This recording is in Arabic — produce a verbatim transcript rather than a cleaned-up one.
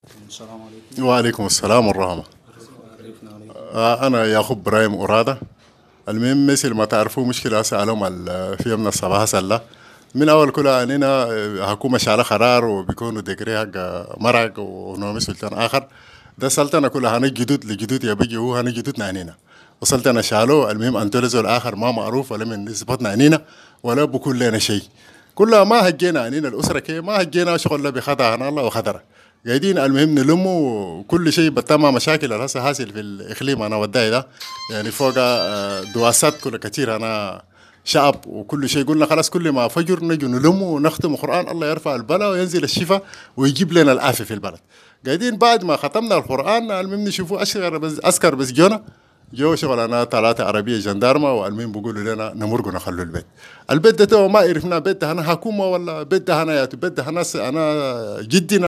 السلام عليكم. وعليكم السلام والرحمة. عرفنا عليكم. آه، أنا ياخوب إبراهيم أرادة. المهم مثل ما تعرفوا مشكلة سألهم ال- في من الصباح سلا من أول كلها أننا آه، حكومة شالة قرار وبيكونوا دقري حق آه، مرق ونومي سلطان آخر. ده سلطنة كلها هني جدود لجدود يا بيجي هو هني جدودنا أنينا وسلطنة شالو. المهم أنتولزوا الآخر ما معروف ولا من نسبتنا أنينا ولا بكون لنا شيء. كلها ما هجينا أنينا الأسرة كي ما هجينا شغل بخطأنا الله وخطره قاعدين. المهم نلموا كل شيء بتما مشاكل هسه حاصل في الاقليم انا وداي ده يعني فوق آه، دواسات كل كثير انا شعب وكل شيء. قلنا خلاص كل ما فجر نجي نلموا ونختم القران الله يرفع البلاء وينزل الشفاء ويجيب لنا العافيه في البلد. قاعدين بعد ما ختمنا القران المهم نشوفوا اشهر بس عسكر بس جونا جو شغلنا ثلاثة عربية جندارمة والمين بيقولوا لنا نمرقوا نخلوا البيت. البيت ده تو ما عرفنا بيت ده هنا حكومة ولا بيت ده هنا يا بيت ده هنا أنا جدنا